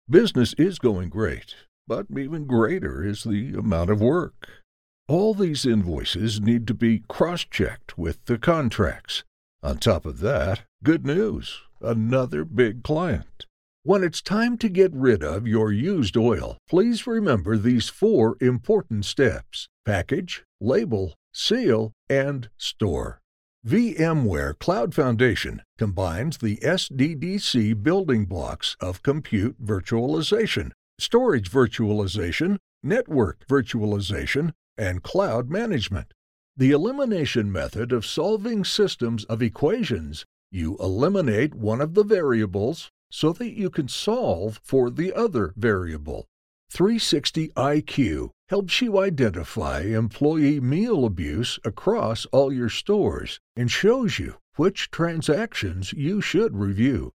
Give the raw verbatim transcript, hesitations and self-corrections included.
Business is going great, but even greater is the amount of work. All these invoices need to be cross-checked with the contracts. On top of that, good news, another big client. When it's time to get rid of your used oil, please remember these four important steps: package, label, seal, and store. VMware Cloud Foundation combines the S D D C building blocks of compute virtualization, storage virtualization, network virtualization, and cloud management. The elimination method of solving systems of equations. You eliminate one of the variables so that you can solve for the other variable. three sixty I Q helps you identify employee meal abuse across all your stores and shows you which transactions you should review.